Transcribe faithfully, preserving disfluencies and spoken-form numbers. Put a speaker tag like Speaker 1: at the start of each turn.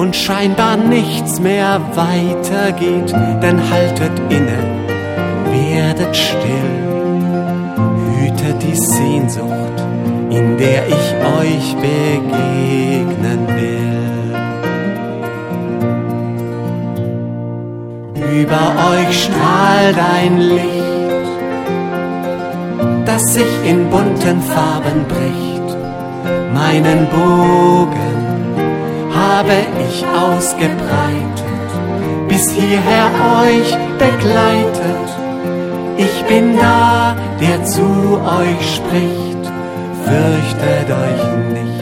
Speaker 1: und scheinbar nichts mehr weitergeht, dann haltet inne, werdet still, hütet die Sehnsucht, in der ich euch begegnen will. Über euch strahlt ein Licht, das sich in bunten Farben bricht. Meinen Bogen habe ich ausgebreitet, bis hierher euch begleitet. Ich bin da, der zu euch spricht, fürchtet euch nicht.